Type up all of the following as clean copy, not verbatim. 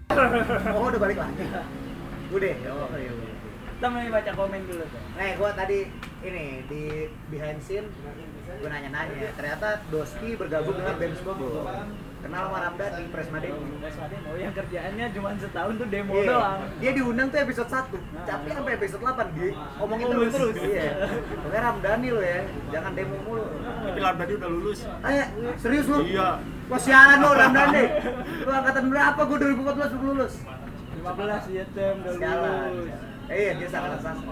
Oh, udah balik lagi. Udah. Oh, iya. Kita mau baca komen dulu tuh. Gua tadi ini di behind scene gua nanya-nanya. Ternyata Doski bergabung dengan BEMS Bogor. Kenal sama Ramdan di Presmademo. Oh, yang kerjaannya cuma setahun tuh demo Iya. doang. Dia diundang tuh episode 1. Tapi sampai episode 8 dia ngomongin terus. Iya. Pokoknya Ramdhani lo ya, jangan demo mulu. Tapi Ramdhani udah lulus. Serius lu? Iya. Wah, siaran lo Ramdhani. Lu angkatan berapa? Gua 2014 belum lulus. 15 ya tem udah Sialan. lulus. Iya, dia sangat sas.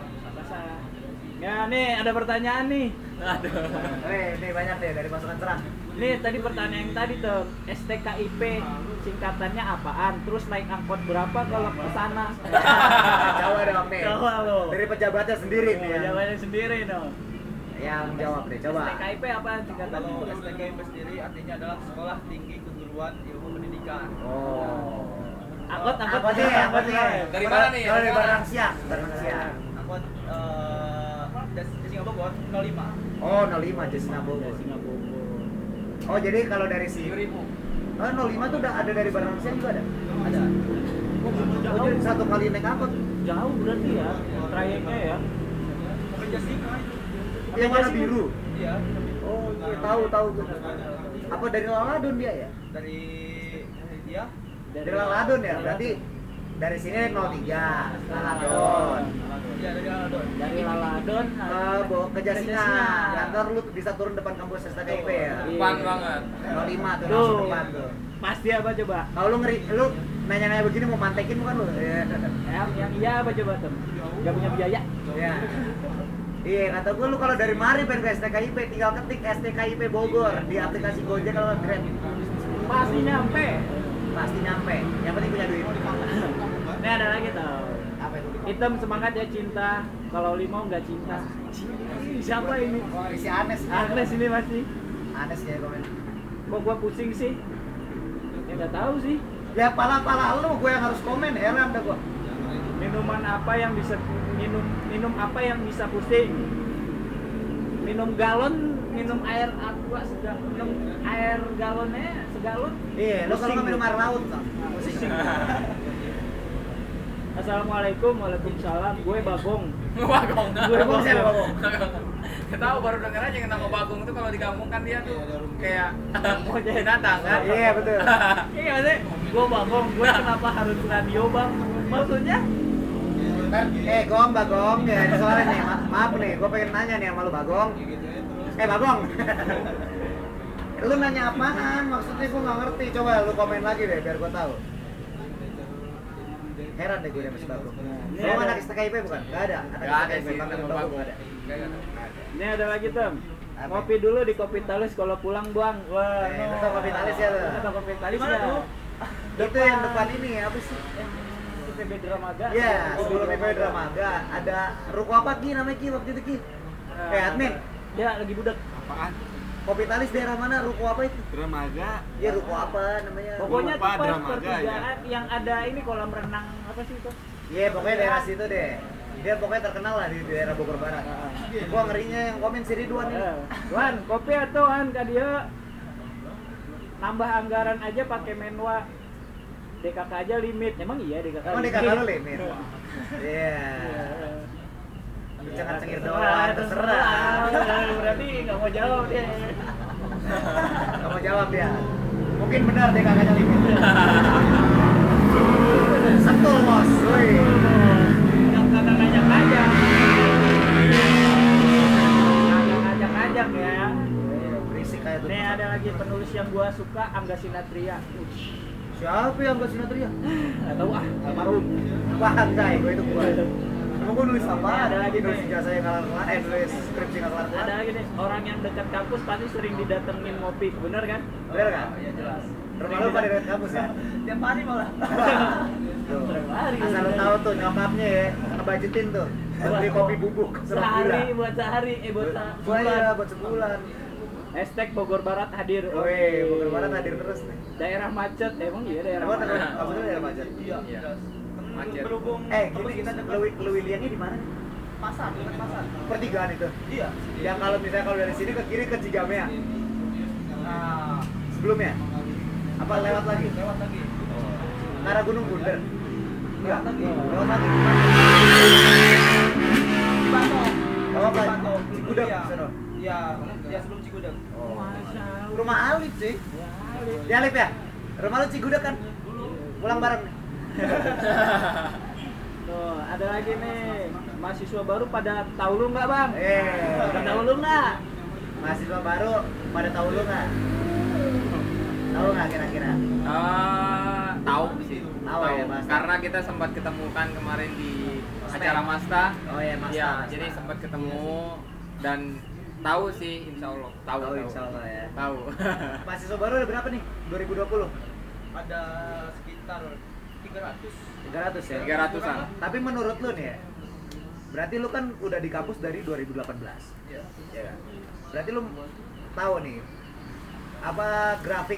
Ya nih ada pertanyaan nih. Aduh. Nih banyak deh dari pasukan serang. Nih tadi pertanyaan yang tadi tuh STKIP singkatannya apaan? Terus naik angkot berapa kalau ke sana? Jawab dong nih. Jawab lo. Dari pejabatnya sendiri nih. Jawabannya sendiri dong. Yang jawab deh, coba. STKIP apaan singkatannya? Kalau STKIP sendiri artinya adalah Sekolah Tinggi Keguruan Ilmu Pendidikan. Oh. Angkot Apa deh? Dari mana nih? Kalau dari Barang Siang. Angkot Jessica Bogor 05. Oh, 05 Jessica Bogor. Oh, jadi kalau dari si 7.000. Oh, 05 tuh udah ada dari Barang Siang juga ada? Ada. Oh, jadi satu kali naik angkot. Jauh berarti ya trayeknya ya. Sampai Jessica itu. Yang warna biru. Iya. Oh, iya, tahu tuh. Apa dari Laladon dia ya? Dari dia Dari Laladon ya? Berarti dari sini 03 Laladon. Iya, dari Aladon. Dari Laladon Ke Jasina. Kantor lu bisa turun depan kampus STKIP ya? Depan banget. 05 tuh Tuh. langsung depan tuh. Pasti apa coba? Kalau lu lu nanya-nanya begini mau mantekin bukan lu? Iya. Yang iya apa coba tuh? Gak punya biaya? Iya. Iya, kata gue lu kalau dari mari pengen ke STKIP tinggal ketik STKIP Bogor di aplikasi Gojek kalau Grab. Pasti nyampe. Pasti nyampe. Yang penting punya duit. Ini ada lagi tau. Apa itu? Hitam semangat ya cinta. Kalau limau nggak cinta. Siapa ini? Oh, isi Anes. Agnes ini masih. Anes ya komen. Kok gua pusing sih? Ya nggak tahu sih. Ya pala-pala lu gue yang harus komen, heran dah gua. Minuman apa yang bisa minum apa yang bisa pusing? Minum galon, minum air aqua minum air galonnya segalon. Iya, lu kalau Pusing nggak minum tuh. air laut kan. Pusing. Assalamualaikum, waalaikumsalam. Gue Bagong. Bagong. Bagong siapa Bagong? Kita tahu baru denger aja yang nama Bagong itu kalau di kampung kan dia tuh kayak Mau jadi binatang kan. Iya, betul. Iya sih, gue Bagong. Gue kenapa harus radio bang? Maksudnya? Gong, Bagong, ya ada soalnya nih, maaf nih, gue pengen nanya nih sama lu Bagong. Bagong, lu nanya apaan? Maksudnya gue nggak ngerti. Coba lu komen lagi deh, biar gue tahu. Heran deh gue sama si Bagong. Lu anak STKIP bukan? Gak ada. Gak ada sih, Bagong nama Bagong Bagong. nggak ada. Ini ada lagi Tem. Apa? Ngopi dulu di Kopitalis kalau pulang buang. Wah, Lu tau Kopitalis ya lu? Lu tau Kopitalis Di mana ya? tuh? Itu yang depan ini apa sih? IPB Dramaga. Iya, sebelum IPB Dramaga ada ruko apa Ki namanya Ki waktu itu Ki? Admin. Ya lagi budak. Apaan? Kopitalis daerah mana? Ruko apa itu? Dramaga. Iya, ruko apa namanya? Pokoknya lupa, tuh pas Dramaga, pertigaan yang ada ini kolam renang apa sih itu? Iya, pokoknya daerah situ deh. Dia pokoknya terkenal lah di daerah Bogor Barat. Gua ngerinya yang komen si Ridwan nih. Wan, kopi atau Wan ka dia nambah anggaran aja pakai menwa. DKK aja limit. Emang iya DKK. Emang DKK lu limit? Iya. Jangan cengir doang, terserah. Berarti nggak mau jawab dia. Nggak mau jawab dia. Mungkin benar DKK-nya limit. Sentul bos. Woi. Yang kata ngajak-ngajak. Ngajak-ngajak ya. Berisik kayak tuh. Nih ada lagi penulis yang gua suka, Angga Sinatria. Siapa yang gak Sinatria? Nggak tahu ah, almarhum. Wah, enggak, gue itu gua. Emang gue nulis apa? Ada lagi nulis nih. ijazah yang kelar-kelar, nulis skripsi yang kelar-kelar. Ada lagi nih, orang yang dekat kampus pasti sering didatengin ngopi, bener kan? Bener kan? Iya jelas. Rumah lu pada dekat kampus ya? Tiap hari malah. Tuh. Setiap hari. Asal lu tahu tuh nyokapnya ya, ngebajetin tuh. Beli kopi bubuk Sehari buat sehari, buat Gua sebulan. ya buat sebulan. Hashtag Bogor Barat hadir. Woi, Bogor Barat hadir terus nih. Daerah macet, emang iya daerah Emang macet. kampusnya daerah macet? Iya, jelas. Macet. Berhubung Gini kita Lewiliannya di mana? pasar, dekat pasar. Pertigaan itu. Iya. Yang kalau misalnya kalau dari sini ke kiri ke Cigamea. Nah, Sebelumnya? Apa lewat lagi? lewat lagi. ke arah Gunung Bunder. Enggak, lewat lagi. Cibatok. Oh, Pak. Cibatok. Cigudeg Iya. sono. Iya, ya sebelum Cigudeg. Oh. Masya Allah. Rumah Alif sih. Ya, Alif. Di Alif ya? Rumah lu Cigudeg kan? Pulang bareng nih. Tuh, ada lagi nih. Mahasiswa baru pada tahu lu nggak, Bang? Pada tahu lu nggak? Mahasiswa baru pada tahu lu nggak? Tahu nggak kira-kira? Tahu sih. Tahu ya, Mas. Karena kita sempat ketemukan kemarin di acara Masta. Oh iya, Mas. Iya, jadi sempat ketemu dan tahu sih insya Allah. Tahu. Tahu insya Allah ya. Tahu. Mahasiswa baru ada berapa nih? 2020? Ada sekitar 300. 300 ya? 300-an. Tapi menurut lu nih ya, berarti lu kan udah di kampus dari 2018. Iya. Ya kan? Berarti lu tahu nih apa grafik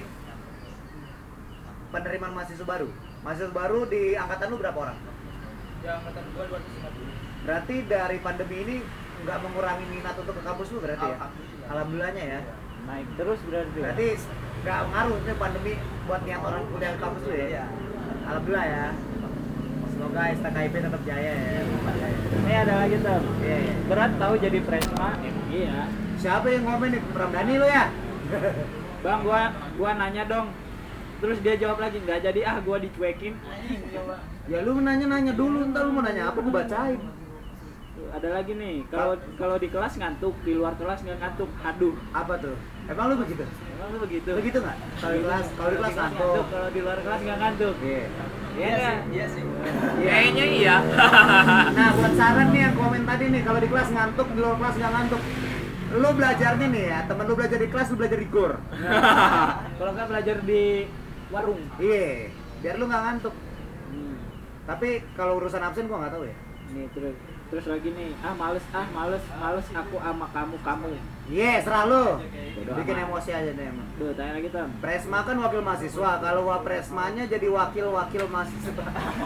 penerimaan mahasiswa baru? Mahasiswa baru di angkatan lu berapa orang? Yang angkatan gua 250. Berarti dari pandemi ini nggak mengurangi minat untuk ke kampus lu berarti ya? Alhamdulillah. Alhamdulillahnya ya. Naik terus berarti. Berarti nggak ngaruh nih pandemi buat niat orang kuliah di kampus lu ya? Iya. Alhamdulillah ya. Semoga STKIP tetap jaya ya. Ini ada lagi tuh. Iya, iya. Berat tahu jadi Presma. Iya. Siapa yang ngomen nih? Ramdhani lu ya? Bang, gua nanya dong. Terus dia jawab lagi, nggak jadi gua dicuekin. Ya lu nanya-nanya dulu, ntar lu mau nanya apa gua bacain. Tuh, ada lagi nih, kalau di kelas ngantuk, di luar kelas nggak ngantuk. Aduh. Apa tuh? Emang lu begitu? Emang lu begitu? Begitu nggak? Kalau di kelas ngantuk. Kalau di luar kelas nggak ngantuk. Iya. Iya nggak? Iya sih. Kayaknya iya. Nah, buat saran nih yang komen tadi nih, kalau di kelas ngantuk, di luar kelas nggak ngantuk. Lu belajarnya nih ya, temen lu belajar di kelas, lu belajar di gor. Kalau nggak belajar di warung. Iya, biar lu nggak ngantuk. Hmm. Tapi kalau urusan absen gua nggak tahu ya. Nih terus lagi nih, males aku sama kamu. Iya, serah lu. Bodo Bikin amat. emosi aja deh emang. Tuh, tanya lagi Tam. Presma kan wakil mahasiswa, kalau wapresmanya jadi wakil mahasiswa.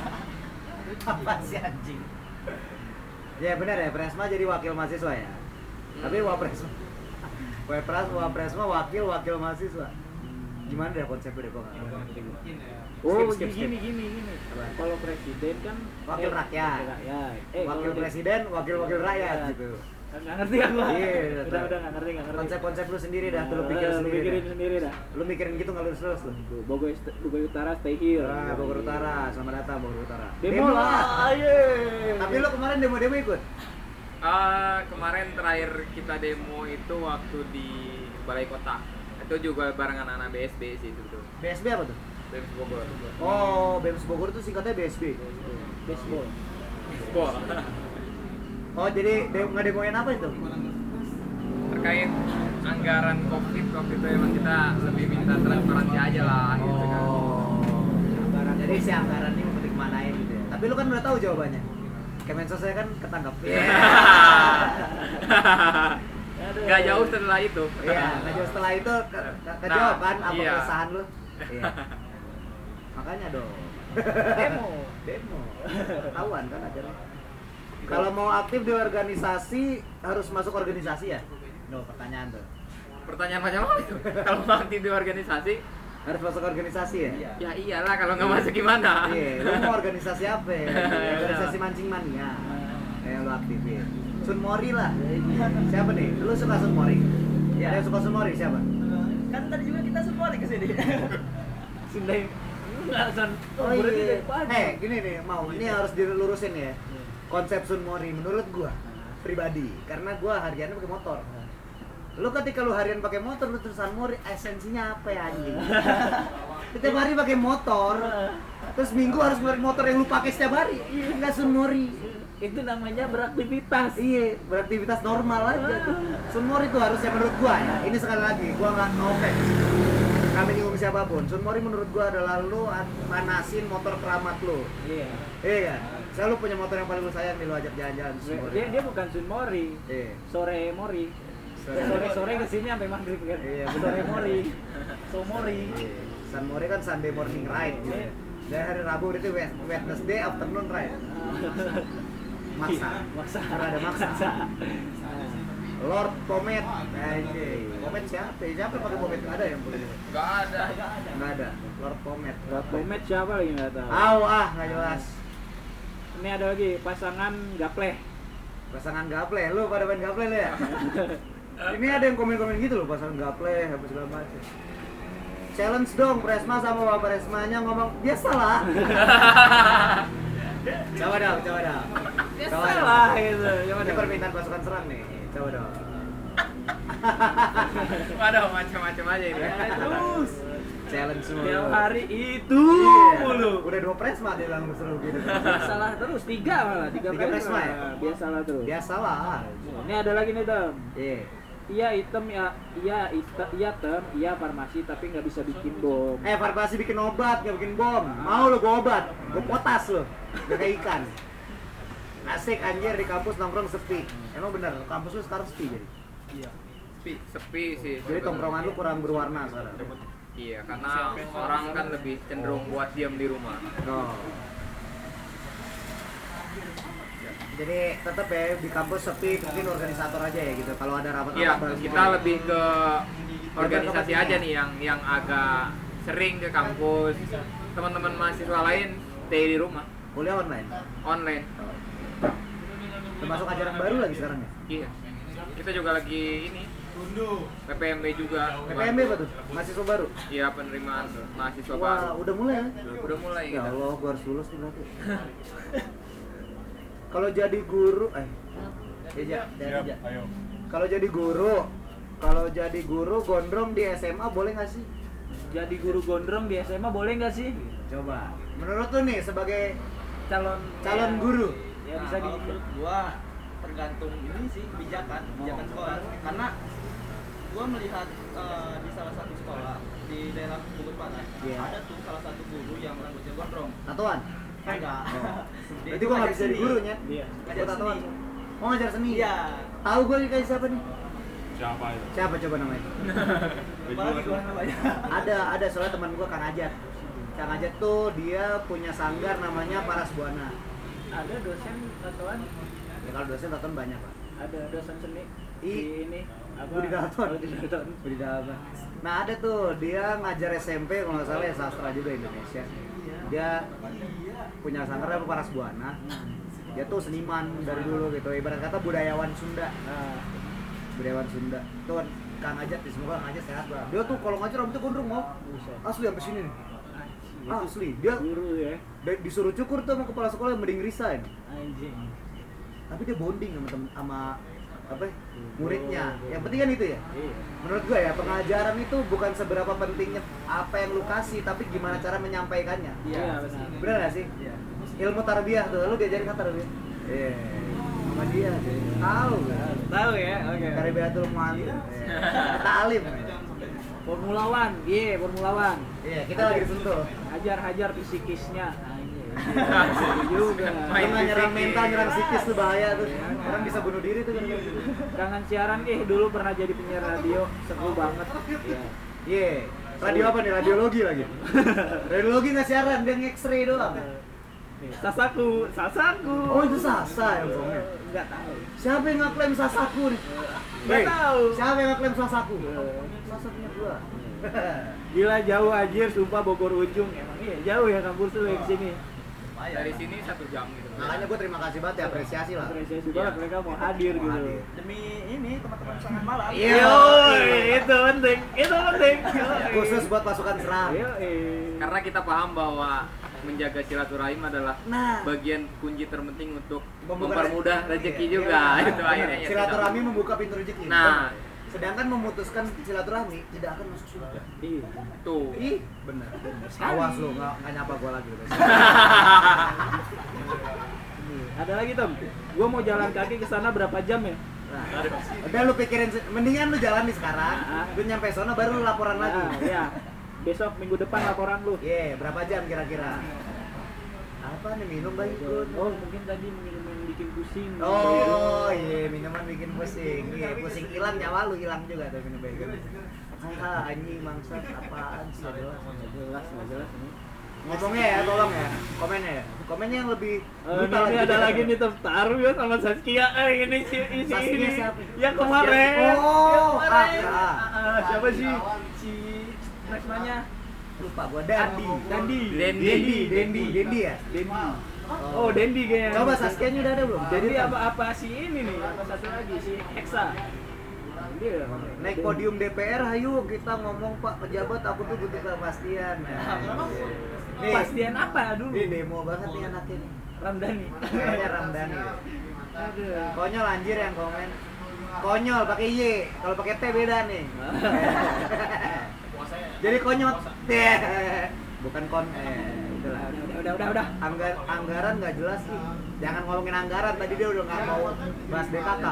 Apa sih anjing? Ya benar ya, Presma jadi wakil mahasiswa ya. Tapi wapresma wakil mahasiswa. Gimana deh konsepnya deh, gua nggak ngerti. Oh, Skip. gini. Apa? Kalau presiden kan Wakil rakyat. Wakil Wakil presiden, wakil rakyat gitu. Nggak ngerti kan gua? Iya, udah nggak ngerti. Konsep-konsep lu sendiri dah, tuh lu pikirin sendiri. dah. dah. Lu mikirin gitu nggak lulus lu. Tuh, Bogor Utara stay here. Ah, Bogor Utara, selamat datang Bogor Utara. Demo lah. Tapi lu kemarin demo ikut? Kemarin terakhir kita demo itu waktu di Balai Kota. Itu juga barengan anak BSB sih itu tuh. BSB apa tuh? BSB Bogor. Oh, BEMS Bogor itu singkatnya BSB. Baseball. Bol. Oh, jadi ngedemoin apa itu? Terkait anggaran COVID waktu itu emang kita lebih minta transparansi aja lah gitu kan. Anggaran. Jadi si anggaran ini mau dikemanain gitu ya. Tapi lu kan udah tahu jawabannya. Kemensosnya kan ketangkap. Aduh. Gak jauh setelah itu. Iya, nggak jauh setelah itu kejawab kan apa iya. keresahan lu? Iya. Makanya dong. Demo. Ketahuan kan acaranya. Kalau mau aktif di organisasi harus masuk organisasi ya? No, pertanyaan tuh. Pertanyaan macam apa itu? Kalau mau aktif di organisasi, Harus masuk organisasi ya? Iya. ya iyalah kalau nggak masuk gimana? Iya, lu mau organisasi apa ya? Organisasi mancing mania. Kayak lu aktifin. Sun Mori lah. Siapa nih? Lu suka Sun Mori? Iya. Ada yang suka Sun Mori siapa? Kan tadi juga kita semua nih kesini. Sundai. Enggak san. Oh iya. Gini nih, ini harus dilurusin ya. Konsep Sun Mori menurut gua pribadi, karena gua hariannya pakai motor. Lu ketika lu harian pakai motor, lu terus Sun Mori, esensinya apa ya anjing? Setiap hari pakai motor, terus minggu harus ngeluarin motor yang lu pakai setiap hari. Enggak Sun Mori. Itu namanya beraktivitas. Iya, beraktivitas normal aja tuh. Sun Mori itu harusnya menurut gua ya. Ini sekali lagi, gua nggak offense. Kami nyinggung siapapun. Sun Mori menurut gua adalah lu manasin motor keramat lu. Iya. Iya kan? Selalu punya motor yang paling lu sayang nih, lu ajak jalan-jalan Sun Mori. Dia bukan Sun Mori. Iya. Sore Mori. Sore kesini sampai maghrib kan. Iya, Sore Mori. So Mori. Iya. Sun Mori kan Sunday morning ride gitu. Dan hari Rabu itu Wednesday afternoon ride. Maksa. Maksa. Karena ada maksa. Lord Pomade. Anjing. Pomade siapa? Siapa yang pakai pomade? Ada yang punya? Nggak ada. Nggak ada. Lord Pomade. Lord Pomade siapa lagi nggak tahu. Nggak jelas. Ini ada lagi pasangan gapleh. Pasangan gaple, lu pada main gaple lu ya? Ini ada yang komen-komen gitu loh, pasangan gaple, apa segala macam. Challenge dong, Presma sama Bapak Presmanya ngomong, biasalah. Coba dong. Salah gitu. Coba Ini dong. permintaan pasukan serang nih, coba dong. Waduh, macam-macam aja ini. Terus Challenge semua. tiap hari itu Iya. mulu. Udah 2 Presma dia langsung seru gitu. Biasalah terus 3 malah 3 Tiga Presma ya? Biasalah terus. Biasalah. Ini ada lagi nih Tom. Iya. Iya item ya, iya tem, iya farmasi tapi nggak bisa bikin bom. Farmasi bikin obat, nggak bikin bom. Mau lu gua obat, gua potas lu. Gak kayak ikan. Asik anjir di kampus nongkrong sepi. Emang bener, kampus lu sekarang sepi jadi. Sepi sih. Jadi tongkrongan lu kurang berwarna sekarang. Iya, karena orang kan lebih cenderung buat diam di rumah. Oh. Jadi tetap ya di kampus sepi, mungkin organisator aja ya gitu. Kalau ada rapat Iya, bareng kita semua. lebih ke organisasi aja nih yang agak sering ke kampus. Teman-teman mahasiswa lain stay di rumah, Kuliah online. online. Termasuk ajaran baru lagi sekarang ya. Iya. Kita juga lagi ini PPMB juga. PPMB apa tuh? Mahasiswa baru. Iya, penerimaan mahasiswa Wah, baru. udah mulai ya? Udah mulai Ya kita. Allah, gua harus lulus nih berarti. Kalau jadi guru, Ayo. Kalau jadi guru gondrong di SMA boleh nggak sih? Jadi guru gondrong di SMA boleh nggak sih? Coba. Menurut lu nih sebagai Calon guru, Ya Nah, bisa kalau gitu. menurut gua tergantung ini sih kebijakan sekolah. Karena gua melihat di salah satu sekolah di daerah Bogor Barat Iya. ada tuh salah satu guru yang rambutnya gondrong. tatoan. Enggak. Dia Berarti itu gua nggak ngajar bisa jadi seni. guru nya. Iya. Ngajar Gua tatoan. seni. Mau ngajar seni? Iya. Tahu gua kayak siapa nih? Siapa itu? Siapa coba namanya? Apalagi gua namanya. Ada soalnya teman gua Kang Ajat. Kang Ajat tuh dia punya sanggar namanya Paras Buana. Ada dosen tatoan, Ya kalau dosen tatoan banyak, Pak. ada dosen seni Di ini Budi Dalton. Oh, Budi Dalton. Budi Dalton. Nah ada tuh dia ngajar SMP kalau nggak salah ya sastra juga Indonesia. Dia punya sanggar apa Paras Buana. Dia tuh seniman dari dulu gitu. Ibarat kata budayawan Sunda. Budayawan Sunda. Tuh kan Kang Ajat, semoga Kang Ajat sehat lah. Dia tuh kalau ngajar rambutnya gondrong mau. Asli sampai sini nih. Asli. Dia Guru ya, disuruh cukur tuh sama kepala sekolah yang mending resign. anjing. Tapi dia bonding sama apa ya, muridnya. Yang penting kan itu ya. Iya. Menurut gue ya pengajaran itu bukan seberapa pentingnya apa yang lu kasih, tapi gimana cara menyampaikannya. Iya, benar. Bener gak sih? Iya. Ilmu tarbiyah tuh, lu diajarin kan tarbiyah? Iya. Sama dia, tahu kan? Tahu ya, oke. Tarbiyatul mu'allim. Ta'alim. Formula One, Formula One. Iya, kita lagi disentuh. Hajar psikisnya. Anjing. Juga. Lu nggak nyerang mental, nyerang psikis tuh bahaya tuh. Orang bisa bunuh diri tuh kan. Kangen siaran dulu pernah jadi penyiar radio, seru banget. Iya. Iya. Radio apa nih? Radiologi lagi. Radiologi nggak siaran, dia nge-x-ray doang. Sasaku. Oh itu Sasa yang ngomongnya. Enggak tahu. Siapa yang ngeklaim Sasaku nih? Nggak tahu. Siapa yang ngeklaim Sasaku? Sasa punya gua. Gila jauh anjir, sumpah Bogor ujung. Emang iya jauh ya kampus lu yang sini. Dari sini 1 jam gitu. Makanya gua terima kasih banget ya, apresiasi lah. Apresiasi banget mereka mau hadir Mau gitu. hadir. Demi ini teman-teman sangat malam. Iya. Itu penting. Khusus buat pasukan serang. Karena kita paham bahwa menjaga silaturahim adalah Nah. bagian kunci terpenting untuk Membuka mempermudah rezeki Iya. juga. Iya. Itu akhirnya ya Silaturahmi sudah. membuka pintu rezeki. Nah. Sedangkan memutuskan silaturahmi tidak akan masuk surga. Iya. Tuh. Ih, benar. Awas lu, nggak nyapa gua lagi. Ada lagi Tom. Gua mau jalan kaki ke sana berapa jam ya? Nah, udah lu pikirin, mendingan lu jalan nih sekarang. Lu nyampe sana baru lu laporan lagi. Iya. Besok minggu depan laporan lu. Iya, berapa jam kira-kira? Apa nih minum baik ikut? Oh, mungkin tadi minum bikin pusing. Oh, iya minuman bikin pusing. Iya, pusing hilang nyawa lu hilang juga tuh minum bacon. Anjing bangsat apaan sih? Nggak jelas. Nggak jelas ini. Ngomongnya ya, tolong ya. Komennya ya? Komennya yang lebih Ini ada lagi nih Taruh ya sama Saskia. Ini Saskia ini siapa? yang kemarin. Oh, Yang kemarin. ah. Siapa sih? Si namanya Lupa gua Dendi ya? Dendi. Oh, Dendi kayaknya. Coba Saskia-nya udah ada belum? Jadi apa si ini nih? Apa satu lagi si Hexa? Dia Naik podium DPR, ayo kita ngomong Pak pejabat, aku tuh butuh kepastian. Nih, Pastian apa dulu? Ini demo banget nih anaknya nih. Ramdhani. Kayaknya Ramdhani. Aduh. Konyol anjir yang komen. Konyol pakai Y, kalau pakai T beda nih. Jadi konyol. Bukan Udah. Anggaran nggak jelas sih. Jangan ngomongin anggaran, tadi dia udah nggak mau bahas BKK.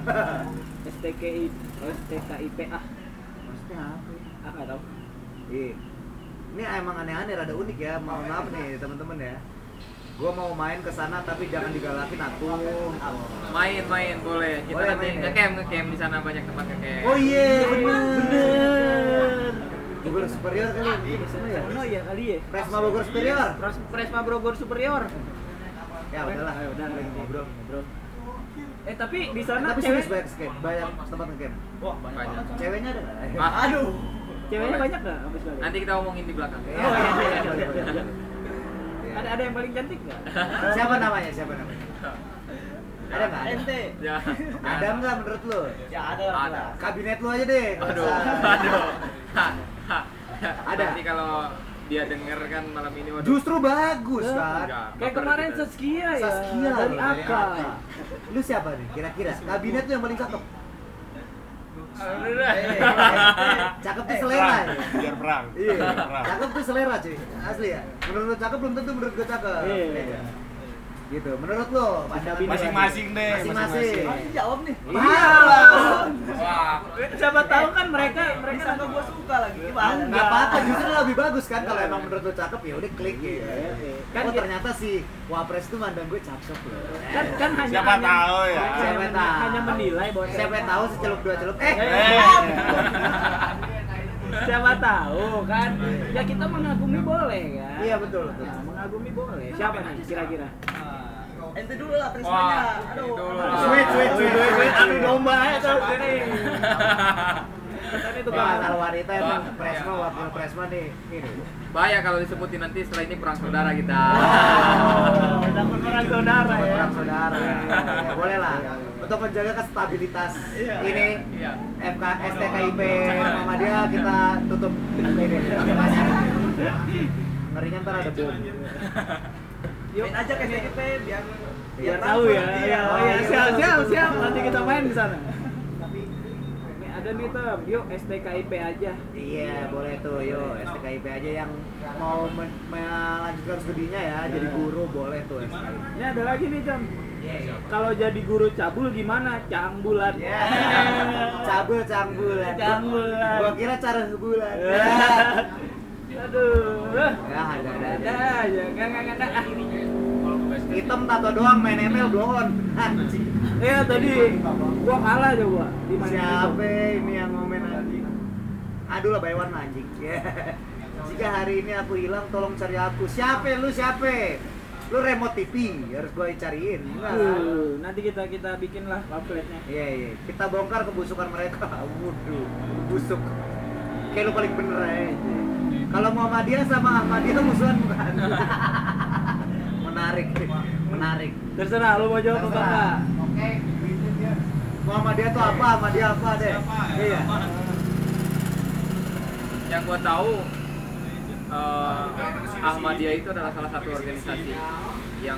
STKIPA. Maksudnya apa? Nggak tahu. Iya. Ini emang aneh-aneh, rada unik ya. Mohon maaf nih teman-teman ya. Gua mau main ke sana tapi jangan digalakin atuh. Main boleh. Kita Boleh nanti main, ya? ngecamp di sana, banyak tempat ngecamp. Oh iya, bener. Bogor Superior kali ini. Oh iya kali ya. Presma Bogor Superior. Presma Bogor Superior. Ya udahlah. Udah lagi ngobrol. Tapi di sana Tapi cewek serius banyak tempat ngecamp. Wah, banyak. Banyak. Ceweknya ada nggak? Ah, Aduh. ceweknya banyak nggak habis balik? Nanti kita omongin di belakang. Iya. Oh iya. Iya. Ada yang paling cantik nggak? Siapa namanya? Ada nggak? Ente. Ya. Ada nggak menurut lu? Ya ada. Ada. Kabinet lu aja deh. nggak Aduh. usah. Ada. Nanti kalau dia denger kan malam ini, waduh. Justru bagus kan? Enggak. Kayak kemarin Saskia ya. Saskia Dari loh, Aka. Lu siapa nih? Kira-kira kabinet lu yang paling cakep? Cakep tuh selera ya? Biar perang. Iya. Perang. Cakep tuh selera cuy. Asli ya. Menurut lu cakep belum tentu menurut gue cakep. Iya. Gitu. Menurut lu Masing-masing deh. Masing-masing. Masih jawab nih. Iya. Wah. Siapa tahu kan mereka Sangka gua suka lagi. Gimana? Nggak apa-apa, justru lebih bagus kan kalau emang menurut lu cakep ya udah klik gitu. Kan Oh ternyata si Wapres tuh mandang gue cakep loh. kan hanya Siapa tahu ya. Siapa tahu. hanya menilai bahwa Siapa tahu secelup dua celup. siapa tahu kan ya kita mengagumi boleh kan. Iya betul. Nah, mengagumi boleh. Siapa nih kira-kira? Ente dulu lah Prismanya. Wah, Aduh. dulu. Sweet. Aduh domba ya tuh ini. Katanya itu Kalau kan. masalah wanita emang Presma, wakil Presma nih. Ini. Bahaya kalau disebutin nanti setelah ini perang saudara kita. Takut orang saudara ya. Orang saudara. Ya, boleh lah. Untuk menjaga kestabilitas ini Iya. STKIP Muhammadiyah kita tutup ini. Ngerinya ntar ada bom. Yuk Main aja ke STKP biar tahu ya. Iya. Oh iya siap. Nanti kita main di sana. Ini ada nih Tem. Yuk STKIP aja. Iya boleh tuh, yuk STKIP aja yang mau melanjutkan studinya ya, jadi guru boleh tuh STKIP. Ini ada lagi nih Jam. Kalau jadi guru cabul gimana? Cangbulan. Cabul cangbulan. Cangbulan. Gua kira cara bulan. Aduh. Ya ada aja. Enggak. Hitam tato doang, main ML blon. Anjing. Tadi gua kalah coba di mana? Siapa ini yang ngomen anjing? Aduh lah bayawan anjing. Jika hari ini aku hilang tolong cari aku. Siapa lu siapa? Lu remote TV harus gua cariin. Nanti kita bikin lah pamfletnya. Iya. Kita bongkar kebusukan mereka. Waduh, busuk. Kayak lu paling bener aja. Kalau Muhammadiyah sama Ahmadiyah musuhan bukan? Menarik. Terserah lu mau jawab apa enggak? Oke. Muhammadiyah tuh apa? Ahmadiyah apa deh? Iya. Yang gua tahu Ahmadiyah itu adalah salah satu organisasi yang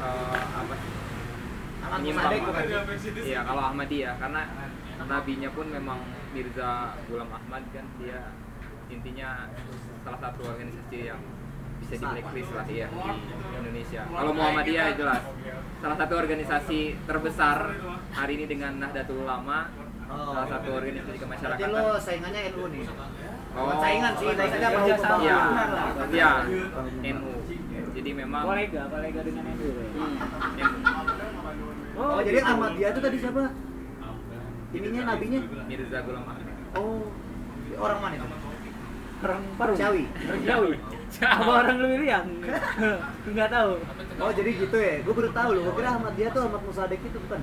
menyimpang. Iya, kalau Ahmadiyah karena nabinya pun memang Mirza Ghulam Ahmad kan, dia intinya salah satu organisasi yang bisa di blacklist lah ya di Indonesia. Kalau Muhammadiyah jelas salah satu organisasi terbesar hari ini dengan Nahdlatul Ulama, salah satu organisasi Berarti kemasyarakatan. lo saingannya NU nih. Oh, Saingan sih, saingannya bahu Iya, membahu. Iya, Benar lah. iya, NU. Jadi memang Kolega dengan NU. NU. Oh, jadi Ahmadiyah itu tadi siapa? Ininya nabinya? Mirza Ghulam Ahmad. Oh, orang mana itu? Orang Parung. Ciawi. Orang Ciawi. Apa orang Lewiliang? Enggak tahu. Oh jadi gitu ya, gue baru tahu loh. Gue kira Ahmad dia tuh Ahmad Musadek itu bukan?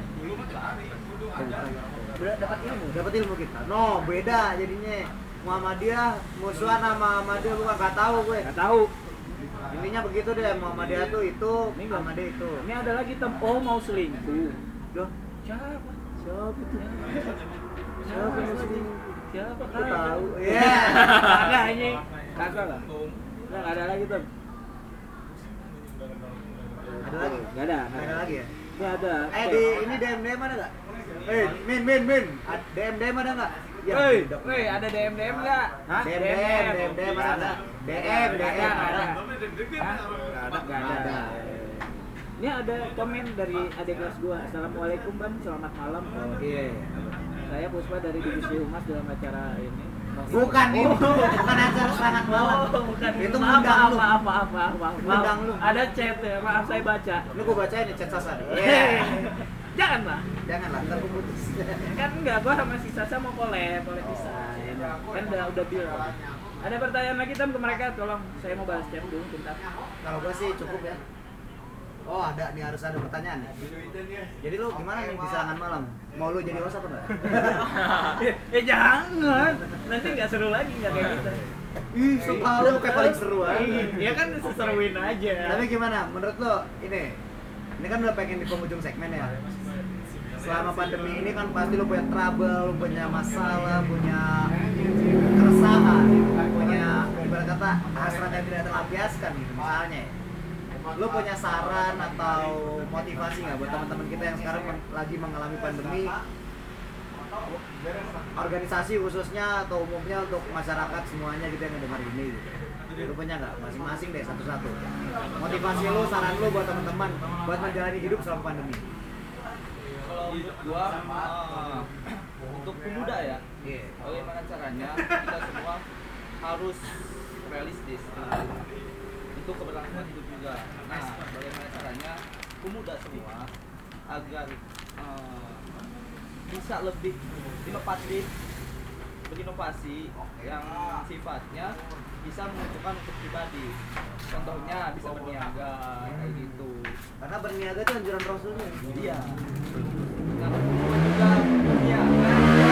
Dapat ilmu kita. No, beda jadinya. Muhammadiyah musuhan sama Ahmadiyah gue nggak tahu gue. Enggak tahu. Intinya begitu deh, Muhammadiyah tuh itu, Ahmadiyah itu. Ini ada lagi oh mau selingkuh. Loh, Siapa? siapa itu? Siapa yang selingkuh? Siapa Aku tahu. Iya. Kagak ini. Kagak lah. Enggak ada lagi tuh. Ada lagi? Enggak ada. Ada lagi ya? Enggak ada. Di ini DM ada nggak? Min. DM ada nggak? Ya, Woi, ada DM enggak? Hah? DM ada. DM ada. Enggak ada. Ini ada komen dari adik kelas gua. Assalamualaikum Bang, selamat malam. Oh iya. Saya Puspa dari Divisi Humas dalam acara ini. Bukan itu, bukan acara selamat malam. Bukan. Itu maaf, ngundang lu. Maaf. Ngundang lu. Ada chat ya, maaf saya baca. Ini gua bacain nih chat Sasa. Iya. Janganlah. Janganlah, ntar gua putus. Kan enggak, gua sama si Sasa mau collab desain. Kan udah bilang. Ada pertanyaan lagi Tam ke mereka, tolong saya mau balas chat dulu bentar. Kalau gua sih cukup ya. Oh ada nih, harus ada pertanyaan nih. Jadi lu gimana nih di serangan malam? Mau lu jadi host apa enggak? Jangan, nanti nggak seru lagi, nggak kayak gitu. Ih, sumpah lu kayak paling seru aja. Ya kan seseruin aja. Tapi gimana? Menurut lo ini kan udah pengen di penghujung segmen ya. Selama pandemi ini kan pasti lo punya trouble, lo punya masalah, punya keresahan, punya ibarat kata hasrat yang tidak terlampiaskan gitu misalnya. Lo punya saran atau motivasi nggak buat teman-teman kita yang sekarang lagi mengalami pandemi? Organisasi khususnya atau umumnya untuk masyarakat semuanya gitu yang dengar ini gitu. Lu punya nggak masing-masing deh satu-satu motivasi lu, saran lu buat teman-teman buat menjalani hidup selama pandemi? Kalau untuk gua untuk pemuda ya, bagaimana caranya kita semua harus realistis untuk keberlangsungan hidup juga. Nah, bagaimana caranya pemuda semua agar bisa lebih inovatif, berinovasi yang sifatnya bisa menentukan untuk pribadi. Contohnya bisa berniaga kayak gitu. Karena berniaga itu anjuran Rasulnya. Iya. Nah, juga berniaga.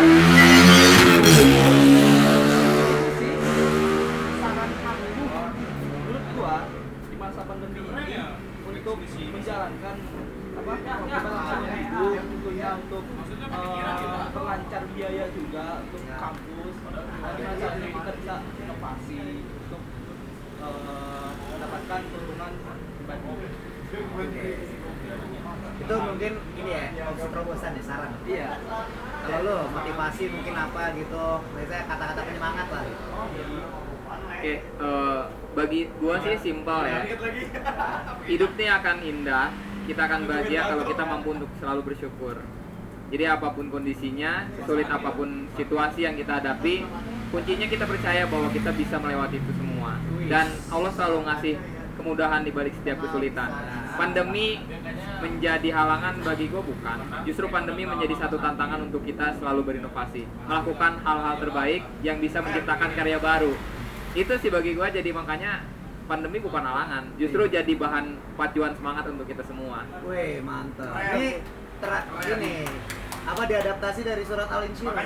Sih, saran aku menurut gua di masa pandemi ini untuk menjalankan keberlangsungan hidup, tentunya untuk melancar biaya juga untuk kampus. Bagaimana caranya kita bisa inovasi untuk mendapatkan keuntungan pribadi. Itu mungkin ini ya opsi terobosan ya, saran. Iya. Kalau lu motivasi mungkin apa gitu, biasanya kata-kata penyemangat lah gitu. Oke, bagi gua sih simpel ya. Hidup ini akan indah, kita akan bahagia kalau kita mampu untuk selalu bersyukur. Jadi apapun kondisinya, sulit apapun situasi yang kita hadapi, kuncinya kita percaya bahwa kita bisa melewati itu semua. Dan Allah selalu ngasih kemudahan di balik setiap kesulitan. Pandemi menjadi halangan bagi gue bukan. Justru pandemi menjadi satu tantangan untuk kita selalu berinovasi, melakukan hal-hal terbaik yang bisa menciptakan karya baru. Itu sih bagi gue, jadi makanya pandemi bukan halangan, justru jadi bahan pacuan semangat untuk kita semua. Wih, mantap. Ini ini apa diadaptasi dari surat Al-Insyirah?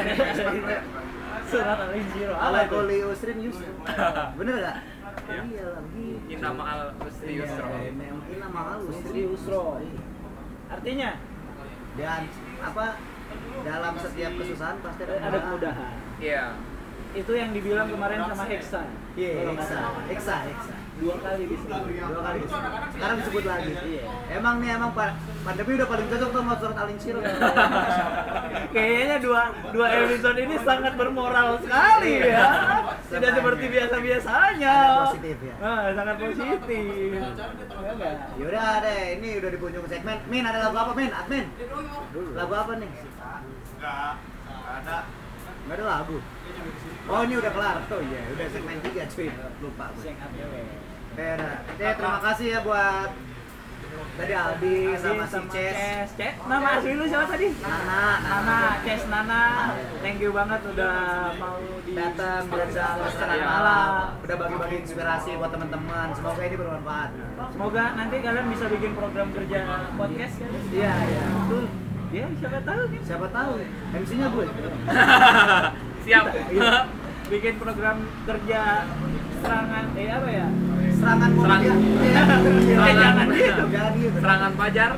Surat Al-Insyirah. Ala kulli usrin yusra. Bener enggak? Iya lagi. Inna ma'al usri yusra. Inna ma'al usri Yusro. Artinya dan apa dalam setiap kesusahan pasti ada kemudahan. Iya. Itu yang dibilang kemarin sama Heksa. Iya, Heksa. 2 kali disebut. 2 kali. Sekarang disebut lagi. Iya. Emang pandemi udah paling cocok tuh sama surat Al-Insyirah. Kayaknya dua episode ini sangat bermoral sekali ya. Tidak seperti biasa-biasanya. Ada positif ya. Sangat positif. Ya enggak? Yaudah deh, ini udah di penghujung segmen. Min, ada lagu apa Min? Admin? Lagu apa nih? Nggak ada lagu. Oh ini udah kelar. Oh iya, udah segmen 3 cuy. Lupa gue. Terima kasih ya buat Tadi Aldi sama si Ces. Ces. Nama asli lu siapa tadi? Nana. Ces Nana. Thank you banget udah mau Datang berjalan secara Iya. malam, udah bagi-bagi inspirasi buat teman-teman. Semoga ini bermanfaat. Semoga nanti kalian bisa bikin program kerja podcast kan? Iya, iya. Betul. Ya, siapa tahu kan? Siapa tahu MC-nya gue. Siap. Bikin program kerja serangan apa ya? Serangan Muhammadiyah. Iya. Jangan gitu. Jangan gitu. Serangan Fajar.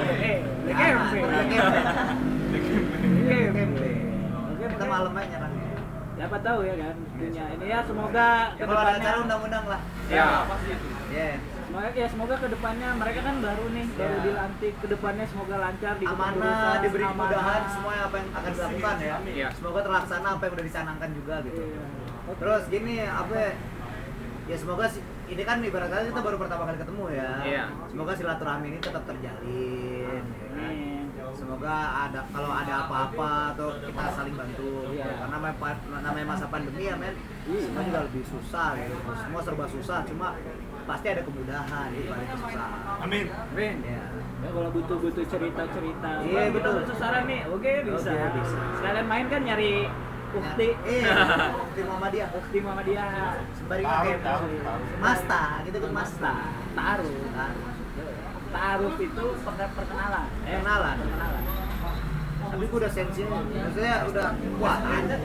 Oke, kita malam aja nyerang. Siapa tahu ya kan dunia ini ya, semoga Ya, kalau ada acara kedepannya undang-undang lah. Ya. Iya. semoga kedepannya mereka kan baru nih baru Ya. dilantik, kedepannya semoga lancar di Amanah, kepengurusan, diberi kemudahan amanah. semua apa yang akan dilakukan ya. Iya. Semoga terlaksana apa yang udah dicanangkan juga gitu. Iya. Terus gini apa ya semoga ini kan ibaratnya kita baru pertama kali ketemu ya. Iya. Semoga silaturahmi ini tetap terjalin. Ya kan? Amin. Semoga ada kalau ada apa-apa atau kita saling bantu. Iya. Karena namanya masa pandemi ya men. Semua juga lebih susah gitu. Semua serba susah, cuma pasti ada kemudahan di balik kesusahan. Amin. Amin. Ya. Ya, kalau butuh cerita-cerita. Iya, Bang, kita betul. butuh saran nih. Oke, bisa. Oke, bisa. Sekalian main kan nyari ukti. Ukti Muhammadiyah. Ukti Muhammadiyah. Sembari Tahu, ngegame. tahu. Masta, gitu kan Masta. Ta'aruf. Ta'aruf itu perkenalan. Perkenalan. Tapi gue udah sensi, maksudnya udah wah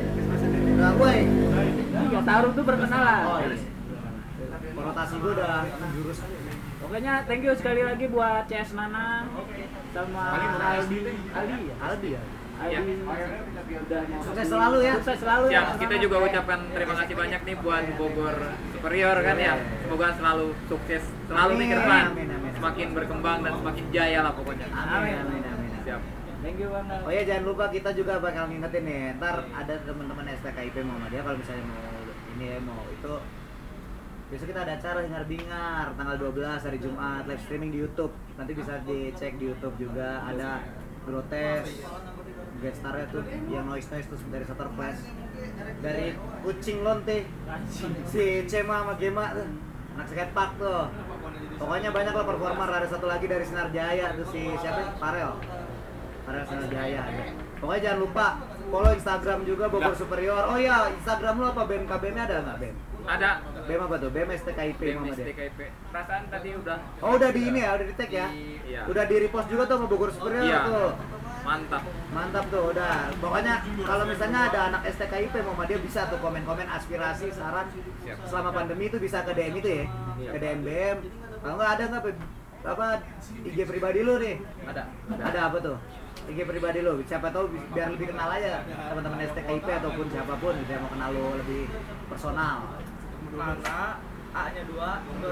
udah gue Iya, ta'aruf itu perkenalan. oh iya. Konotasi gue udah menjurus. Pokoknya thank you sekali lagi buat CS Nana sama Aldi ya. Aldi ya. Aldi udah mau Sukses selalu ya. Sukses selalu Ya, ya. kita juga ucapkan terima kasih banyak nih buat Bogor Superior kan ya. Semoga selalu sukses selalu nih ke depan. Amin, amin. Semakin berkembang dan semakin jaya lah pokoknya. Amin amin amin. Siap. Thank you banget. Oh ya jangan lupa kita juga bakal ngingetin nih. Ntar ada teman-teman STKIP Muhammadiyah kalau misalnya mau ini ya mau itu besok kita ada acara hingar-bingar tanggal 12 hari Jumat live streaming di YouTube. Nanti bisa dicek di YouTube juga ada Grotes guest star-nya tuh yang noise terus dari Shutter Flash dari Kucing Lonte si Cema sama Gema tuh anak skatepark tuh. Pokoknya banyak lah performer. Ada satu lagi dari Sinar Jaya tuh si siapa? Farel Sinar Jaya ada. Pokoknya jangan lupa follow Instagram juga Bogor Superior. Oh iya, Instagram lu apa BEM KBM-nya ada nggak BEM? Ada BEM apa tuh? BEM STKIP Muhammadiyah. BMSTKIP. Perasaan tadi udah Oh udah di ini ya, udah di tag ya? Iya. Udah di repost juga tuh sama Bogor Superior Iya. tuh. Mantap. Mantap tuh udah. Pokoknya kalau misalnya ada anak STKIP Muhammadiyah bisa tuh komen-komen aspirasi, saran selama pandemi itu bisa ke DM itu ya. Ke DM BEM. Kalau nggak ada nggak apa IG pribadi lu nih? Ada. Ada apa tuh? IG pribadi lo, siapa tahu biar lebih kenal aja teman-teman STKIP ataupun siapapun gitu yang mau kenal lo lebih personal. Mana A-nya 2,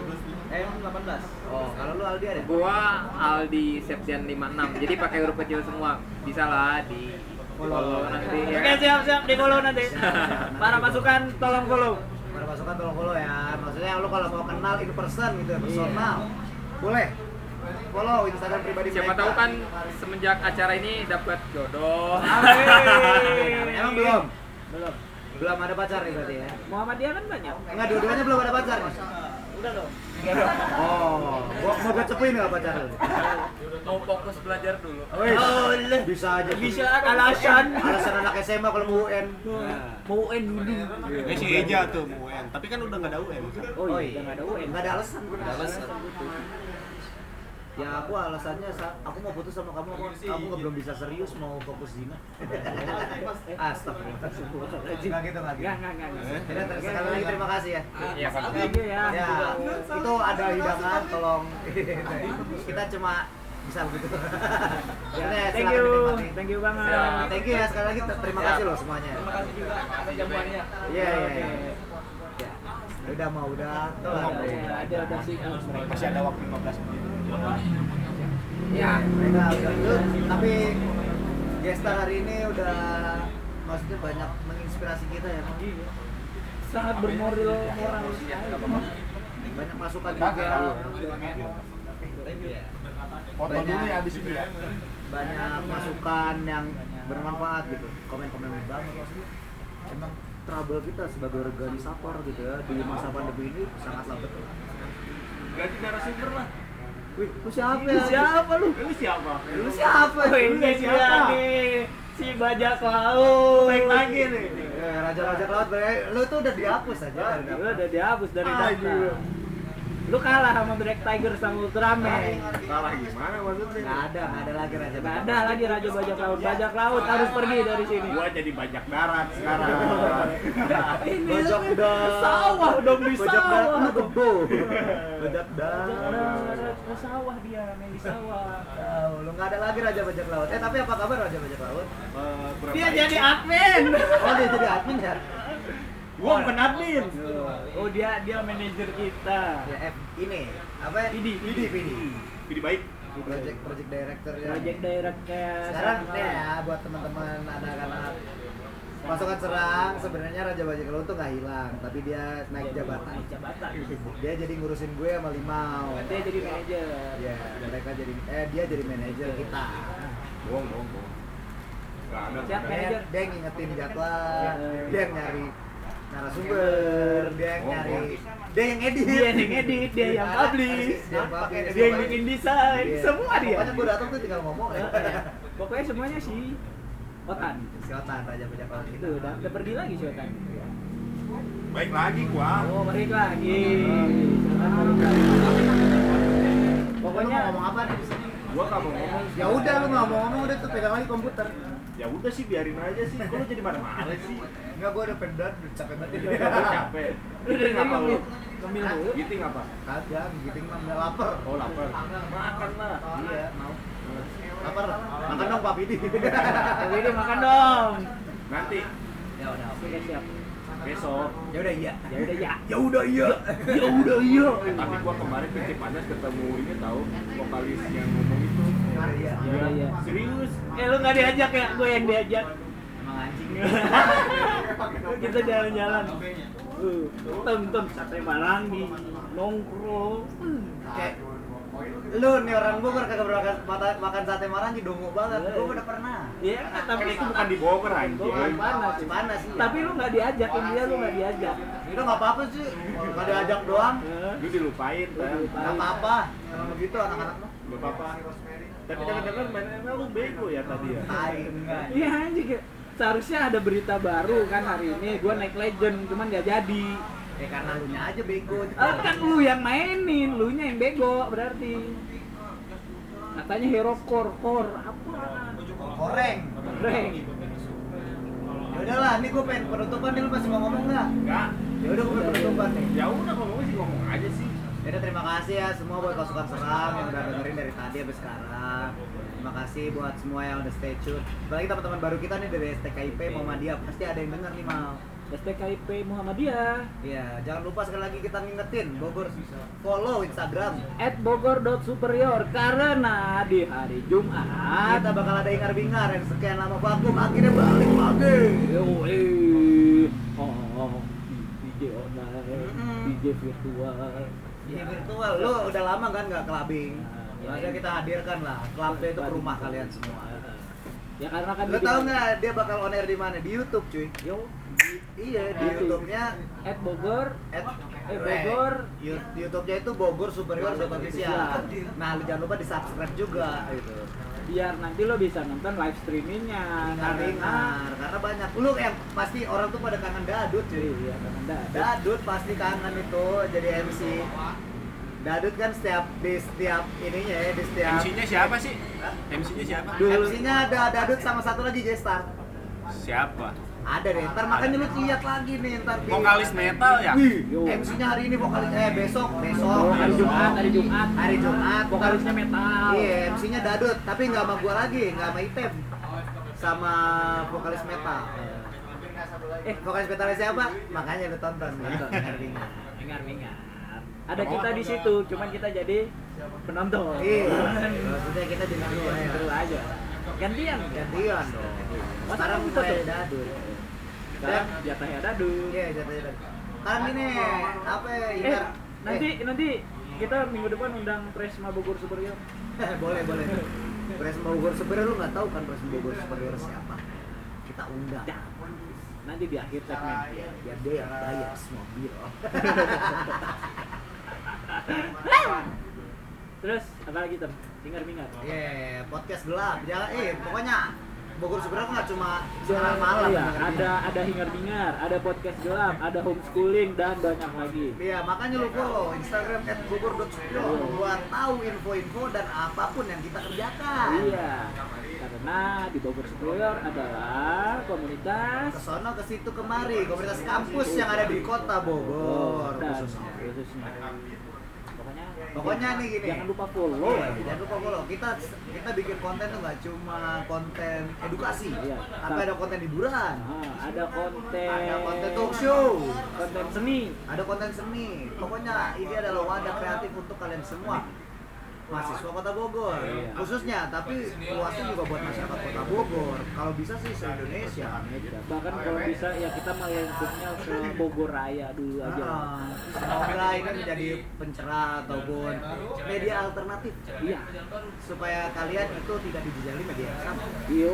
M18. Oh, kalau lo Aldi ada? Gua Aldi Septian 56. Jadi pakai huruf kecil semua. Bisa lah di follow nanti ya. Oke, siap di follow nanti. Para pasukan tolong follow. Para pasukan tolong follow ya. Maksudnya lo kalau mau kenal in person gitu ya, personal. Boleh. Follow Instagram pribadi Siapa mereka. tahu kan semenjak acara ini dapat jodoh. Emang belum? Belum ada pacar nih berarti ya? Muhammadiyah kan banyak. Enggak, dua-duanya belum ada pacar nih? Udah dong. Oh, mau gue cepuin nggak pacar lo? Mau fokus belajar dulu. Oh, bisa aja. Bisa alasan. Alasan anak SMA kalau mau UN. Mau UN dulu. Si Eja tuh mau UN, tapi kan udah nggak ada UN. Oh iya, nggak ada UN. Nggak ada alasan. Nggak ada alasan. Ya aku alasannya aku mau putus sama kamu, aku belum bisa serius mau fokus zina. Astagfirullah. Nggak gitu nggak gitu. Enggak. Ya, sekali lagi terima kasih ya. Iya, Pak. Thank you ya. Ya, itu ada hidangan, tolong. Kita cuma bisa begitu. Ya, Thank you. Thank you banget. Thank you ya sekali lagi terima kasih loh semuanya. Terima kasih juga atas jamuannya. Iya. Ya. Udah mau udah. Ada sih. Masih ada waktu 15 menit. Ya, mereka udah itu, tapi gestar hari ini udah maksudnya banyak menginspirasi kita ya. Sangat bermoral Banyak masukan juga. Foto dulu ya abis ini ya. Banyak masukan yang bermanfaat gitu. Komen-komen banget. Emang trouble kita sebagai organisator gitu ya di masa pandemi ini sangatlah betul. Ganti narasumber lah. Wih, lu siapa Lu ya? siapa lu? Lu siapa? Lu siapa? Oh, ini dia siapa? nih, si bajak laut. Baik lagi nih. Raja laut, lu tuh udah dihapus aja dari Lu daftar. udah dihapus dari Ah, daftar. gila. Lu kalah sama Black Tiger sama Ultraman. Salah gimana maksudnya? Nggak ada lagi raja. Gak ada lagi raja bajak laut. Bajak laut harus pergi dari sini. Gua jadi bajak darat sekarang. Ini Bajak lu darat. sawah dong di Bajak sawah. darat lu gebo. Bajak Bajak darat. darat ke sawah dia, main di sawah. Tahu, lu nggak ada lagi raja bajak laut. Tapi apa kabar raja bajak laut? Kurang Dia baik. jadi admin. Oh, dia jadi admin ya? Gua bukan admin. Oh dia manajer kita. Ya, ini apa? PD. Jadi baik. Project director ya. Project director. Sekarang nih ya buat teman-teman anak-anak pasukan serang, sebenarnya raja bajak laut tuh nggak hilang, tapi dia naik jabatan. Jabatan. Dia jadi ngurusin gue sama Limau. Dia jadi manajer. Ya, mereka jadi dia jadi manajer kita. Bohong. Gak ada. Siap manajer. Dia yang ngingetin jadwal, Ya. dia yang nyari narasumber, dia yang nyari, dia yang edit, Dia yang edit, dia yang publish, dia yang publish, dia yang bikin desain, Iya. semua dia. Pokoknya gue datang tuh tinggal ngomong ya. Pokoknya semuanya si Otan. Si Otan raja bajak laut Itu udah pergi lagi si Otan. Baik lagi gua. Oh, balik lagi. Otan balik lagi. Pokoknya Pokoknya ngomong apa nih di sini? Gua nggak mau ngomong. Ya udah lu nggak mau ngomong udah tuh pegang lagi komputer. Ya udah sih biarin aja sih. Kok lu jadi marah-marah sih? Enggak, gue udah pendat, udah capek banget. Gua capek. lu dari Apa lu? ngemil dulu. Giting apa? Kagak, giting mah nggak lapar. Oh lapar. Makan lah. Iya, mau. Lapar. Makan dong Pak Pidi. Tapi ini makan dong. Nanti Ya udah, oke. Oke, siap. besok. Ya udah iya. Ya udah ya. Ya udah iya. Ya udah iya. Tapi gua kemarin ke Cipanas ketemu ini tahu vokalis yang ngomong itu. Ya udah iya. Ya udah iya. Serius? Lu nggak diajak ya? Gue yang diajak. Emang anjing. Kita jalan-jalan. Tonton sate Marangi, nongkrong. Kayak lu nih orang Bogor kagak pernah makan sate Marangi, dongo banget. Gue udah pernah. Iya, tapi Itu bukan di Bogor anjing. Bukan panas. Panas sih. Tapi lu nggak diajak, India lu nggak diajak. Itu nggak apa-apa sih. Kalau diajak doang, Lu dilupain kan? nggak apa-apa. Emang begitu anak-anak mah. Gak apa-apa. Tapi jangan-jangan mainnya lu bego ya tadi ya? Tai enggak. Iya anjing. Seharusnya ada berita baru kan hari ini. Gua naik legend, cuman nggak jadi. Ya karena lu nya aja bego. Kan lu yang mainin, lu nya yang bego berarti. Katanya hero core apa? Koreng. Reng. Ya udahlah, nih gue pengen penutupan nih, lu masih mau ngomong nggak? Enggak. Ya udah gue pengen penutupan nih. Ya udah ngomong sih ngomong aja sih. Jadi terima kasih ya semua buat pasukan serang yang udah dengerin dari tadi sampai sekarang. Terima kasih buat semua yang udah stay tune. Apalagi teman-teman baru kita nih dari STKIP Muhammadiyah, pasti ada yang denger nih Mal. STKIP Muhammadiyah Iya, jangan lupa sekali lagi kita ngingetin Bogor, follow Instagram. @bogor.superior karena di hari Jumat Kita bakal ada ingar-bingar yang sekian lama vakum akhirnya balik lagi. DJ online, Mm-mm. DJ virtual. Ini virtual, lu udah lama kan nggak clubbing? Makanya kita hadirkan lah, clubnya itu ke rumah kalian semua. Ya karena kan Lu tau nggak dia bakal on air di mana? Di YouTube cuy. Yo, Iya, di YouTube-nya @bogor Bogor. YouTube-nya itu Bogor Superior Official. Nah, lu jangan lupa di-subscribe juga gitu. biar nanti lo bisa nonton live streamingnya Ingar-ingar, karena banyak. Lu yang pasti orang tuh pada kangen Dadut cuy. iya kan ada Dadut pasti kangen itu jadi MC. Dadut kan di setiap ininya ya, di setiap MC-nya siapa sih? MC-nya siapa? MC-nya ada Dadut sama satu lagi J-Star. Siapa? Ada deh, ntar makanya lu lihat lagi nih ntar di Vokalis metal ya? Wih, Yo. MC-nya hari ini vokalis besok hari Jumat Hari Jumat vokalisnya metal. Iya, MC-nya Dadut, tapi nggak sama gua lagi, nggak sama Item. Sama vokalis metal. Vokalis metalnya siapa? Makanya lu tonton. Ingar-ingar. Ada kita di situ, cuman kita jadi penonton. Iya. Maksudnya kita jadi Seru aja. Gantian. gantian dong. Masa Sekarang kamu kita tutup? Dadut. Sekarang jatahnya Dadu. Iya, jatuhnya Dadut. Sekarang ini apa ya? Ingar. Nanti kita minggu depan undang Presma Bogor Superior. boleh. Presma Bogor Superior lu nggak tahu kan Presma Bogor Superior siapa? Kita undang. Ya, nanti di akhir segmen. Biar dia yang bayar semua mobil. Terus apa lagi tem? Hingar-bingar. Iya, podcast gelap. Jangan pokoknya Bogor Seberang nggak cuma siaran malam. Iya, ada hingar-bingar, ada podcast gelap, ada homeschooling dan banyak lagi. Iya, makanya lu follow Instagram @bogor.studio buat tahu info-info dan apapun yang kita kerjakan. Iya. Karena di Bogor Superior adalah komunitas Kesono ke situ kemari, komunitas kampus yang ada di kota Bogor dan khususnya. Pokoknya Pokoknya nih gini. jangan lupa follow. Jangan lupa follow. Kita bikin konten tuh nggak cuma konten edukasi, Iya. tapi ada konten hiburan, Ada konten. ada konten talk show, Konten seni. ada konten seni. Pokoknya ini adalah wadah kreatif untuk kalian semua. Mahasiswa Kota Bogor Iya. khususnya, tapi luasnya juga buat masyarakat Kota Bogor. Kalau bisa sih se-Indonesia. Bahkan kalau bisa ya kita melingkupnya ke Bogor Raya dulu aja. Semoga ini menjadi pencerah ataupun media alternatif. Iya. Supaya kalian itu tidak dijajali media yang sama. Iyo.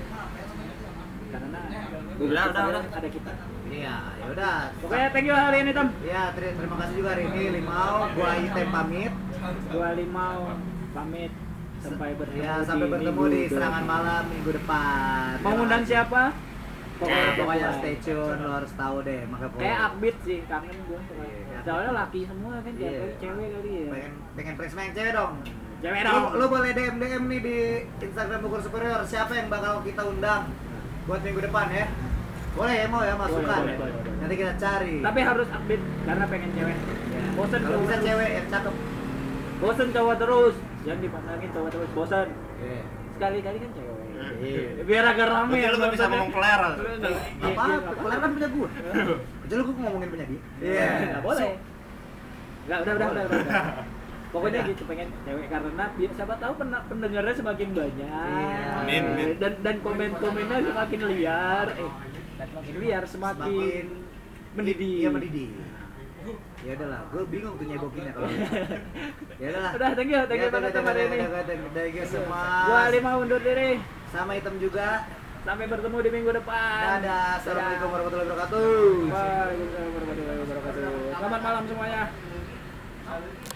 Karena Udah. ada kita. Iya, ya udah. Pokoknya thank you hari ini Tom. Ya, terima kasih juga hari ini Limau, gua Item pamit. Gua Limau pamit sampai bertemu. Ya, sampai bertemu di serangan malam minggu depan. Mau ngundang siapa? Pokoknya stay tune, lo harus tahu deh. Maka Kayak upbeat sih, kangen gua. Iya. Soalnya laki semua kan, Iya. jadi cewek kali ya. pengen presma yang cewek dong. Cewek dong. Lu boleh DM nih di Instagram Bogor Superior. Siapa yang bakal kita undang buat minggu depan ya? Boleh ya, mau ya masukan. Boleh. Nanti kita cari. Tapi harus upbeat karena pengen cewek. Ya. Bosen Kalau cowok bisa terus. cewek yang cakep. Bosen cowok terus. Jangan dipantangin cowok terus, bosen. Iya. Sekali-kali kan cewek. Iya. Biar agak rame ya. Lu nggak bisa ngomong peler. Apa? Pelan kan punya gue. Kecuali gue ngomongin punya dia. Iya, nggak boleh. Nggak, udah. Pokoknya Udah. gitu, pengen cewek karena siapa tahu pendengarnya semakin banyak. Iya. Amin. Dan komen-komennya semakin liar. Semakin liar, semakin mendidih. Iya, mendidih. Ya udahlah, gue bingung tuh nyebokinnya kalau. Ya udahlah. Udah, thank you banget sama hari ini. Thank you semua. Gua Lima undur diri. Sama Item juga. Sampai bertemu di minggu depan. Dadah. Assalamualaikum warahmatullahi wabarakatuh. Waalaikumsalam warahmatullahi wabarakatuh. Selamat malam semuanya.